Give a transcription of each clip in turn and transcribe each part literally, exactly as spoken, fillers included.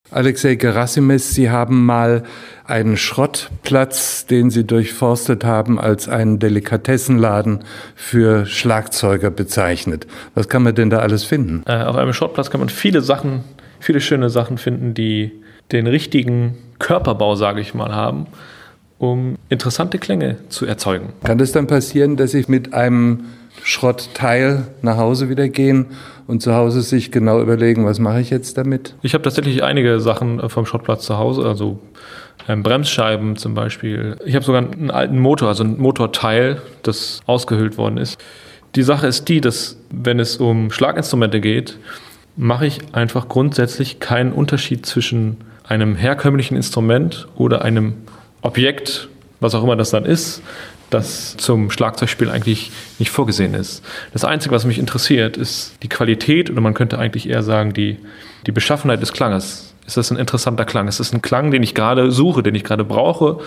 Alexei Gerasimes, Sie haben mal einen Schrottplatz, den Sie durchforstet haben, als einen Delikatessenladen für Schlagzeuger bezeichnet. Was kann man denn da alles finden? Äh, auf einem Schrottplatz kann man viele Sachen, viele schöne Sachen finden, die den richtigen Körperbau, sage ich mal, haben, um interessante Klänge zu erzeugen. Kann das dann passieren, dass Sie mit einem Schrottteil nach Hause wieder gehen und zu Hause sich genau überlegen, was mache ich jetzt damit? Ich habe tatsächlich einige Sachen vom Schrottplatz zu Hause, also ähm, Bremsscheiben zum Beispiel. Ich habe sogar einen alten Motor, also ein Motorteil, das ausgehöhlt worden ist. Die Sache ist die, dass wenn es um Schlaginstrumente geht, mache ich einfach grundsätzlich keinen Unterschied zwischen einem herkömmlichen Instrument oder einem Objekt, was auch immer das dann ist, das zum Schlagzeugspiel eigentlich nicht vorgesehen ist. Das Einzige, was mich interessiert, ist die Qualität oder man könnte eigentlich eher sagen, die, die Beschaffenheit des Klanges. Ist das ein interessanter Klang? Ist das ein Klang, den ich gerade suche, den ich gerade brauche,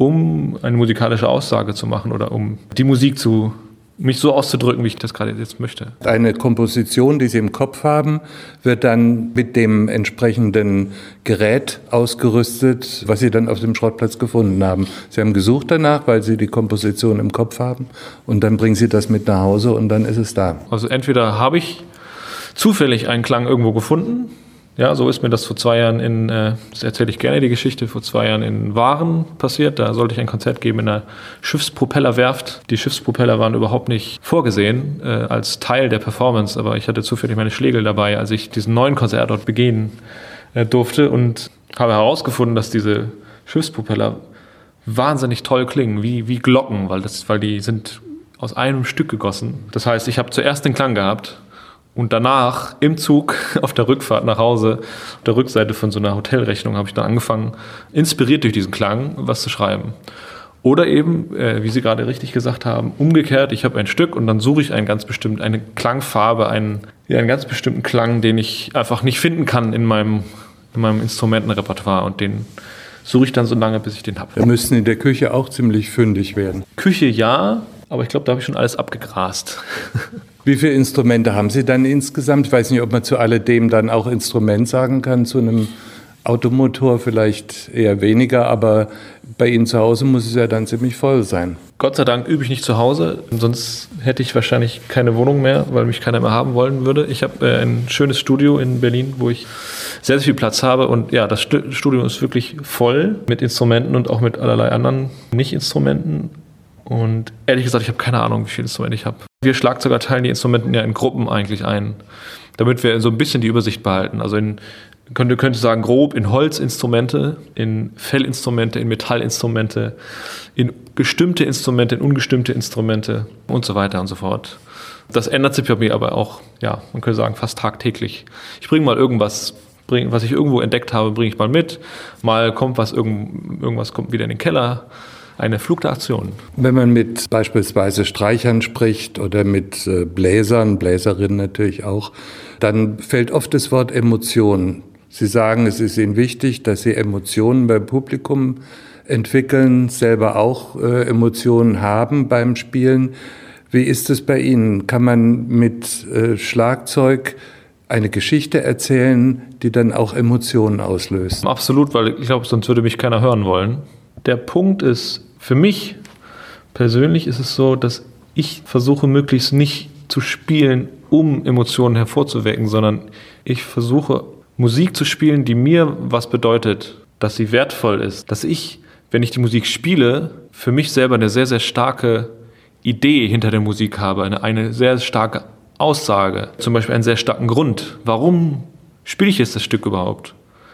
um eine musikalische Aussage zu machen oder um die Musik zu mich so auszudrücken, wie ich das gerade jetzt möchte. Eine Komposition, die Sie im Kopf haben, wird dann mit dem entsprechenden Gerät ausgerüstet, was Sie dann auf dem Schrottplatz gefunden haben. Sie haben gesucht danach, weil Sie die Komposition im Kopf haben und dann bringen Sie das mit nach Hause und dann ist es da. Also entweder habe ich zufällig einen Klang irgendwo gefunden. Ja, so ist mir das vor zwei Jahren in, äh, das erzähle ich gerne die Geschichte, vor zwei Jahren in Waren passiert. Da sollte ich ein Konzert geben in einer Schiffspropellerwerft. Die Schiffspropeller waren überhaupt nicht vorgesehen äh, als Teil der Performance, aber ich hatte zufällig meine Schlägel dabei, als ich diesen neuen Konzert dort begehen äh, durfte und habe herausgefunden, dass diese Schiffspropeller wahnsinnig toll klingen, wie, wie Glocken, weil, das, weil die sind aus einem Stück gegossen. Das heißt, ich habe zuerst den Klang gehabt. Und danach im Zug auf der Rückfahrt nach Hause, auf der Rückseite von so einer Hotelrechnung, habe ich dann angefangen, inspiriert durch diesen Klang, was zu schreiben. Oder eben, äh, wie Sie gerade richtig gesagt haben, umgekehrt, ich habe ein Stück und dann suche ich einen ganz bestimmt, eine Klangfarbe, einen, ja, einen ganz bestimmten Klang, den ich einfach nicht finden kann in meinem, in meinem Instrumentenrepertoire und den suche ich dann so lange, bis ich den habe. Wir müssen in der Küche auch ziemlich fündig werden. Küche ja, aber ich glaube, da habe ich schon alles abgegrast. Wie viele Instrumente haben Sie dann insgesamt? Ich weiß nicht, ob man zu alledem dann auch Instrument sagen kann, zu einem Automotor vielleicht eher weniger, aber bei Ihnen zu Hause muss es ja dann ziemlich voll sein. Gott sei Dank übe ich nicht zu Hause, sonst hätte ich wahrscheinlich keine Wohnung mehr, weil mich keiner mehr haben wollen würde. Ich habe äh, ein schönes Studio in Berlin, wo ich sehr, sehr viel Platz habe und ja, das Studio ist wirklich voll mit Instrumenten und auch mit allerlei anderen Nicht-Instrumenten. Und ehrlich gesagt, ich habe keine Ahnung, wie viele Instrumente ich habe. Wir Schlagzeuger teilen die Instrumente ja in Gruppen eigentlich ein, damit wir so ein bisschen die Übersicht behalten. Also in, könnte, könnte sagen, grob in Holzinstrumente, in Fellinstrumente, in Metallinstrumente, in gestimmte Instrumente, in ungestimmte Instrumente und so weiter und so fort. Das ändert sich bei mir aber auch, ja, man könnte sagen, fast tagtäglich. Ich bringe mal irgendwas, bring, was ich irgendwo entdeckt habe, bringe ich mal mit. Mal kommt was, irgend, irgendwas kommt wieder in den Keller. Eine Fluktuation. Wenn man mit beispielsweise Streichern spricht oder mit Bläsern, Bläserinnen natürlich auch, dann fällt oft das Wort Emotion. Sie sagen, es ist Ihnen wichtig, dass Sie Emotionen beim Publikum entwickeln, selber auch äh, Emotionen haben beim Spielen. Wie ist es bei Ihnen? Kann man mit äh, Schlagzeug eine Geschichte erzählen, die dann auch Emotionen auslöst? Absolut, weil ich glaube, sonst würde mich keiner hören wollen. Der Punkt ist, für mich persönlich ist es so, dass ich versuche, möglichst nicht zu spielen, um Emotionen hervorzuwecken, sondern ich versuche, Musik zu spielen, die mir was bedeutet, dass sie wertvoll ist, dass ich, wenn ich die Musik spiele, für mich selber eine sehr, sehr starke Idee hinter der Musik habe, eine, eine sehr starke Aussage, zum Beispiel einen sehr starken Grund. Warum spiele ich jetzt das Stück überhaupt?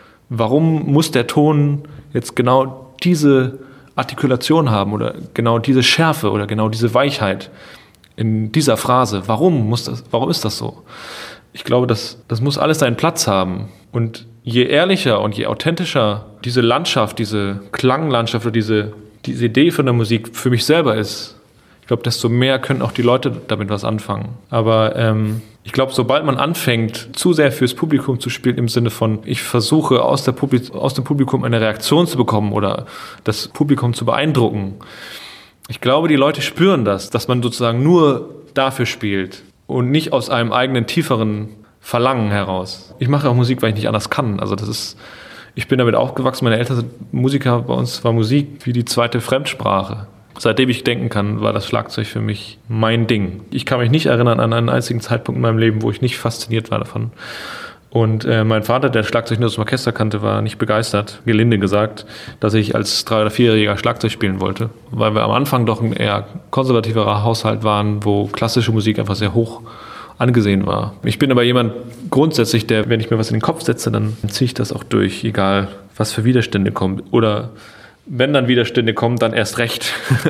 Warum muss der Ton jetzt genau diese Artikulation haben oder genau diese Schärfe oder genau diese Weichheit in dieser Phrase? Warum muss das, warum ist das so? Ich glaube, das, das muss alles seinen Platz haben. Und je ehrlicher und je authentischer diese Landschaft, diese Klanglandschaft oder diese, diese Idee von der Musik für mich selber ist, ich glaube, desto mehr können auch die Leute damit was anfangen. Aber ähm, ich glaube, sobald man anfängt, zu sehr fürs Publikum zu spielen, im Sinne von, ich versuche aus, der Publik- aus dem Publikum eine Reaktion zu bekommen oder das Publikum zu beeindrucken, ich glaube, die Leute spüren das, dass man sozusagen nur dafür spielt und nicht aus einem eigenen tieferen Verlangen heraus. Ich mache auch Musik, weil ich nicht anders kann. Also das ist, Ich bin damit aufgewachsen, meine Eltern sind Musiker, bei uns war Musik wie die zweite Fremdsprache. Seitdem ich denken kann, war das Schlagzeug für mich mein Ding. Ich kann mich nicht erinnern an einen einzigen Zeitpunkt in meinem Leben, wo ich nicht fasziniert war davon. Und äh, mein Vater, der Schlagzeug nur aus dem Orchester kannte, war nicht begeistert, gelinde gesagt, dass ich als drei- oder vierjähriger Schlagzeug spielen wollte. Weil wir am Anfang doch ein eher konservativerer Haushalt waren, wo klassische Musik einfach sehr hoch angesehen war. Ich bin aber jemand grundsätzlich, der, wenn ich mir was in den Kopf setze, dann ziehe ich das auch durch, egal was für Widerstände kommen. Oder wenn dann Widerstände kommen, dann erst recht.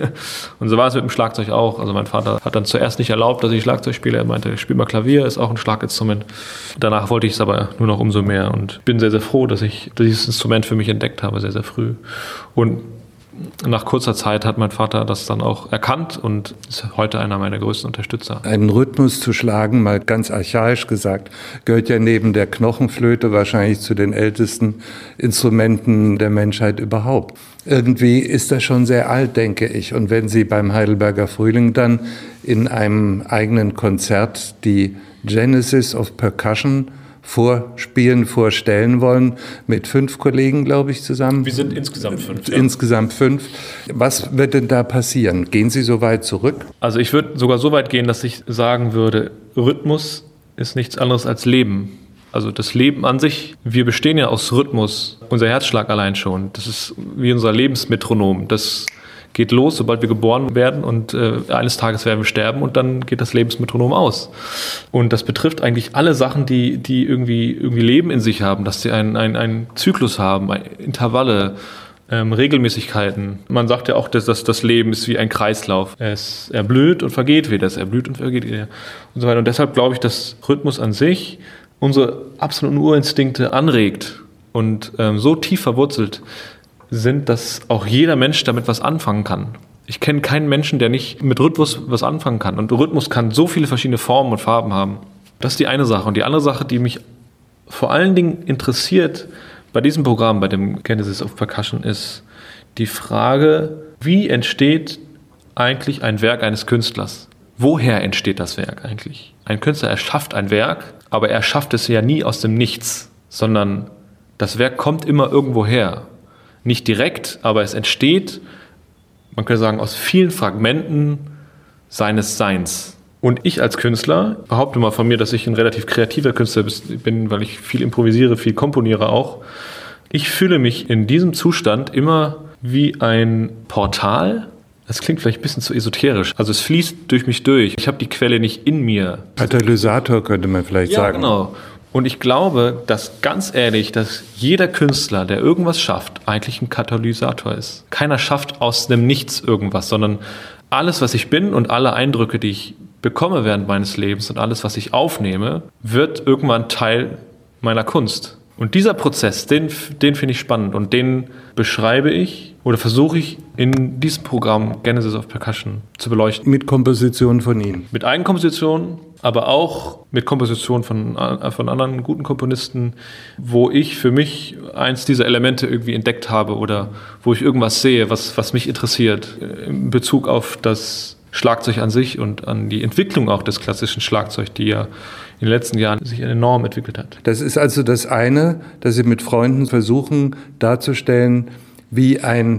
Und so war es mit dem Schlagzeug auch. Also mein Vater hat dann zuerst nicht erlaubt, dass ich Schlagzeug spiele. Er meinte, spiel mal Klavier, ist auch ein Schlaginstrument. Danach wollte ich es aber nur noch umso mehr und bin sehr, sehr froh, dass ich dieses Instrument für mich entdeckt habe, sehr, sehr früh. Und nach kurzer Zeit hat mein Vater das dann auch erkannt und ist heute einer meiner größten Unterstützer. Einen Rhythmus zu schlagen, mal ganz archaisch gesagt, gehört ja neben der Knochenflöte wahrscheinlich zu den ältesten Instrumenten der Menschheit überhaupt. Irgendwie ist das schon sehr alt, denke ich. Und wenn Sie beim Heidelberger Frühling dann in einem eigenen Konzert die Genesis of Percussion vorspielen, vorstellen wollen, mit fünf Kollegen, glaube ich, zusammen. Wir sind insgesamt fünf. Ja. Insgesamt fünf. Was wird denn da passieren? Gehen Sie so weit zurück? Also ich würde sogar so weit gehen, dass ich sagen würde, Rhythmus ist nichts anderes als Leben. Also das Leben an sich, wir bestehen ja aus Rhythmus. Unser Herzschlag allein schon, das ist wie unser Lebensmetronom. Das geht los, sobald wir geboren werden und äh, eines Tages werden wir sterben und dann geht das Lebensmetronom aus. Und das betrifft eigentlich alle Sachen, die, die irgendwie, irgendwie Leben in sich haben, dass sie einen, einen, einen Zyklus haben, Intervalle, ähm, Regelmäßigkeiten. Man sagt ja auch, dass das, das Leben ist wie ein Kreislauf. Es erblüht und vergeht wieder, es erblüht und vergeht wieder und so weiter. Und deshalb glaube ich, dass Rhythmus an sich unsere absoluten Urinstinkte anregt und ähm, so tief verwurzelt sind, dass auch jeder Mensch damit was anfangen kann. Ich kenne keinen Menschen, der nicht mit Rhythmus was anfangen kann. Und Rhythmus kann so viele verschiedene Formen und Farben haben. Das ist die eine Sache. Und die andere Sache, die mich vor allen Dingen interessiert bei diesem Programm, bei dem Genesis of Percussion, ist die Frage, wie entsteht eigentlich ein Werk eines Künstlers? Woher entsteht das Werk eigentlich? Ein Künstler erschafft ein Werk, aber er schafft es ja nie aus dem Nichts, sondern das Werk kommt immer irgendwo her. Nicht direkt, aber es entsteht, man könnte sagen, aus vielen Fragmenten seines Seins. Und ich als Künstler behaupte mal von mir, dass ich ein relativ kreativer Künstler bin, weil ich viel improvisiere, viel komponiere auch. Ich fühle mich in diesem Zustand immer wie ein Portal. Das klingt vielleicht ein bisschen zu esoterisch. Also es fließt durch mich durch. Ich habe die Quelle nicht in mir. Katalysator könnte man vielleicht ja, sagen. Ja, genau. Und ich glaube, dass ganz ehrlich, dass jeder Künstler, der irgendwas schafft, eigentlich ein Katalysator ist. Keiner schafft aus dem Nichts irgendwas, sondern alles, was ich bin und alle Eindrücke, die ich bekomme während meines Lebens und alles, was ich aufnehme, wird irgendwann Teil meiner Kunst. Und dieser Prozess, den, den finde ich spannend und den beschreibe ich oder versuche ich in diesem Programm Genesis of Percussion zu beleuchten. Mit Kompositionen von Ihnen? Mit Eigenkompositionen, aber auch mit Kompositionen von, von anderen guten Komponisten, wo ich für mich eins dieser Elemente irgendwie entdeckt habe oder wo ich irgendwas sehe, was, was mich interessiert in Bezug auf das Schlagzeug an sich und an die Entwicklung auch des klassischen Schlagzeugs, die ja in den letzten Jahren sich enorm entwickelt hat. Das ist also das eine, dass Sie mit Freunden versuchen darzustellen, wie ein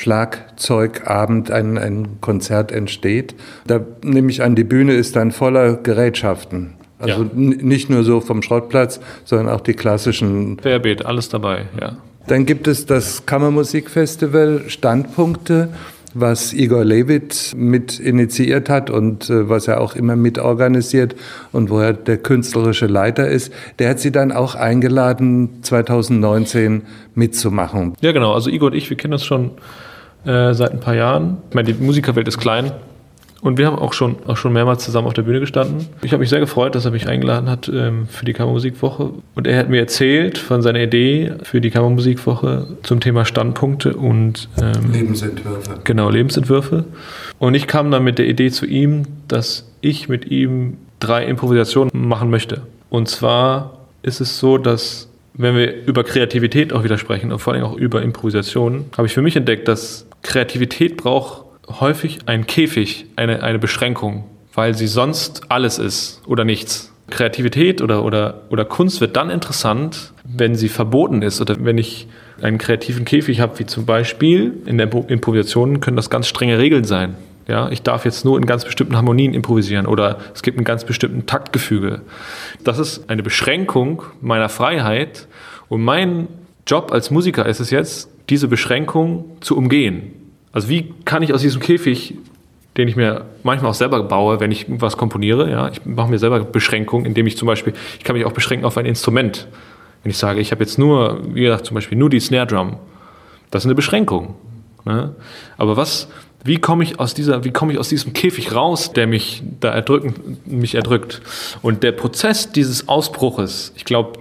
Schlagzeugabend, ein, ein Konzert entsteht. Da nehme ich an, die Bühne ist dann voller Gerätschaften. Also ja. n- nicht nur so vom Schrottplatz, sondern auch die klassischen. Querbeet, alles dabei, ja. Dann gibt es das Kammermusikfestival Standpunkte, was Igor Levit mit initiiert hat und äh, was er auch immer mitorganisiert und wo er der künstlerische Leiter ist. Der hat Sie dann auch eingeladen, zwanzig neunzehn mitzumachen. Ja, genau. Also Igor und ich, wir kennen uns schon äh, seit ein paar Jahren. Ich meine, die Musikerwelt ist klein. Und wir haben auch schon, auch schon mehrmals zusammen auf der Bühne gestanden. Ich habe mich sehr gefreut, dass er mich eingeladen hat ähm, für die Kammermusikwoche. Und er hat mir erzählt von seiner Idee für die Kammermusikwoche zum Thema Standpunkte und ähm, Lebensentwürfe. Genau, Lebensentwürfe. Und ich kam dann mit der Idee zu ihm, dass ich mit ihm drei Improvisationen machen möchte. Und zwar ist es so, dass wenn wir über Kreativität auch wieder sprechen und vor allem auch über Improvisationen, habe ich für mich entdeckt, dass Kreativität braucht häufig ein Käfig, eine, eine Beschränkung, weil sie sonst alles ist oder nichts. Kreativität oder, oder, oder Kunst wird dann interessant, wenn sie verboten ist oder wenn ich einen kreativen Käfig habe, wie zum Beispiel in der Improvisation können das ganz strenge Regeln sein. Ja, ich darf jetzt nur in ganz bestimmten Harmonien improvisieren oder es gibt einen ganz bestimmten Taktgefüge. Das ist eine Beschränkung meiner Freiheit und mein Job als Musiker ist es jetzt, diese Beschränkung zu umgehen. Also wie kann ich aus diesem Käfig, den ich mir manchmal auch selber baue, wenn ich was komponiere, ja, ich mache mir selber Beschränkungen, indem ich zum Beispiel, ich kann mich auch beschränken auf ein Instrument. Wenn ich sage, ich habe jetzt nur, wie gesagt, zum Beispiel nur die Snare Drum, das ist eine Beschränkung. Ne? Aber was... Wie komme ich aus dieser, wie komme ich aus diesem Käfig raus, der mich da erdrücken, mich erdrückt? Und der Prozess dieses Ausbruches, ich glaube,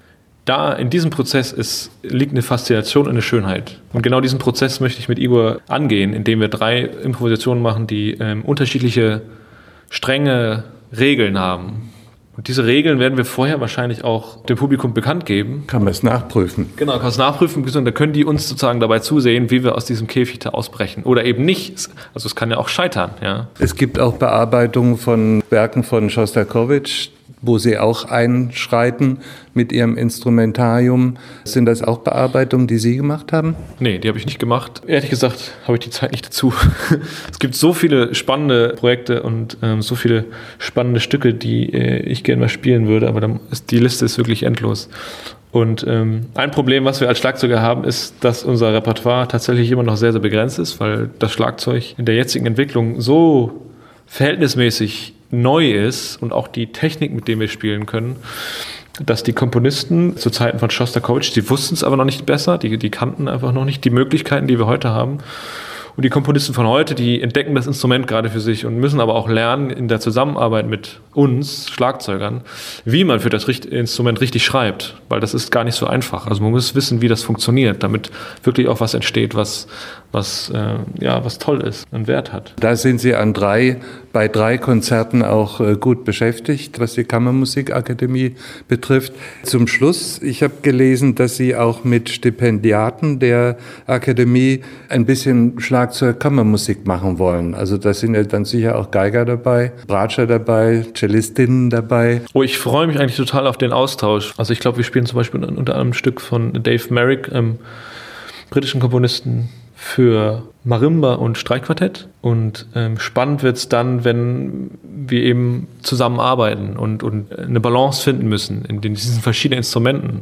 da in diesem Prozess ist, liegt eine Faszination und eine Schönheit. Und genau diesen Prozess möchte ich mit Igor angehen, indem wir drei Improvisationen machen, die ähm, unterschiedliche strenge Regeln haben. Und diese Regeln werden wir vorher wahrscheinlich auch dem Publikum bekannt geben. Kann man es nachprüfen. Genau, kann man es nachprüfen. Und da können die uns sozusagen dabei zusehen, wie wir aus diesem Käfig da ausbrechen. Oder eben nicht. Also es kann ja auch scheitern. Ja. Es gibt auch Bearbeitungen von Werken von Schostakowitsch, wo Sie auch einschreiten mit Ihrem Instrumentarium. Sind das auch Bearbeitungen, die Sie gemacht haben? Nee, die habe ich nicht gemacht. Ehrlich gesagt habe ich die Zeit nicht dazu. Es gibt so viele spannende Projekte und ähm, so viele spannende Stücke, die äh, ich gerne mal spielen würde, aber dann ist, die Liste ist wirklich endlos. Und ähm, ein Problem, was wir als Schlagzeuger haben, ist, dass unser Repertoire tatsächlich immer noch sehr, sehr begrenzt ist, weil das Schlagzeug in der jetzigen Entwicklung so verhältnismäßig neu ist und auch die Technik, mit der wir spielen können, dass die Komponisten zu Zeiten von Schostakowitsch, die wussten es aber noch nicht besser, die, die kannten einfach noch nicht die Möglichkeiten, die wir heute haben. Und die Komponisten von heute, die entdecken das Instrument gerade für sich und müssen aber auch lernen, in der Zusammenarbeit mit uns, Schlagzeugern, wie man für das Instrument richtig schreibt, weil das ist gar nicht so einfach. Also man muss wissen, wie das funktioniert, damit wirklich auch was entsteht, was, was, äh, ja, was toll ist und Wert hat. Da sind Sie an drei, bei drei Konzerten auch äh, gut beschäftigt, was die Kammermusikakademie betrifft. Zum Schluss, ich habe gelesen, dass Sie auch mit Stipendiaten der Akademie ein bisschen Schlag zur Kammermusik machen wollen. Also da sind ja dann sicher auch Geiger dabei, Bratscher dabei, Cellistinnen dabei. Oh, ich freue mich eigentlich total auf den Austausch. Also ich glaube, wir spielen zum Beispiel unter anderem ein Stück von Dave Merrick, einem britischen Komponisten, für Marimba und Streichquartett. Und ähm, spannend wird es dann, wenn wir eben zusammenarbeiten und, und eine Balance finden müssen in den, diesen verschiedenen Instrumenten.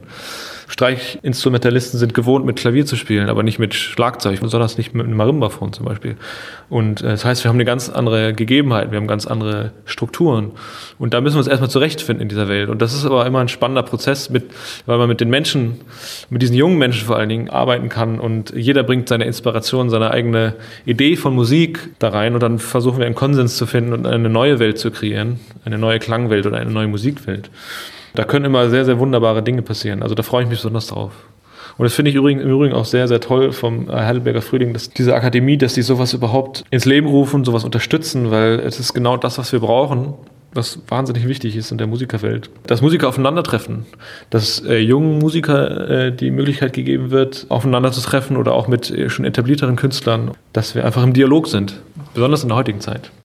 Streichinstrumentalisten sind gewohnt, mit Klavier zu spielen, aber nicht mit Schlagzeug, besonders nicht mit einem Marimbaphon zum Beispiel. Und äh, das heißt, wir haben eine ganz andere Gegebenheit, wir haben ganz andere Strukturen. Und da müssen wir uns erstmal zurechtfinden in dieser Welt. Und das ist aber immer ein spannender Prozess, mit, weil man mit den Menschen, mit diesen jungen Menschen vor allen Dingen arbeiten kann. Und jeder bringt seine Inspiration, seine eigene Idee von Musik da rein. Und dann versuchen wir einen Konsens zu finden und eine neue Welt zu kreieren, eine neue Klangwelt oder eine neue Musikwelt. Da können immer sehr, sehr wunderbare Dinge passieren. Also da freue ich mich besonders drauf. Und das finde ich übrigens, im Übrigen auch sehr, sehr toll vom Heidelberger Frühling, dass diese Akademie, dass die sowas überhaupt ins Leben rufen, sowas unterstützen, weil es ist genau das, was wir brauchen, was wahnsinnig wichtig ist in der Musikerwelt. Dass Musiker aufeinandertreffen, dass äh, jungen Musiker äh, die Möglichkeit gegeben wird, aufeinander zu treffen oder auch mit äh, schon etablierteren Künstlern, dass wir einfach im Dialog sind, besonders in der heutigen Zeit.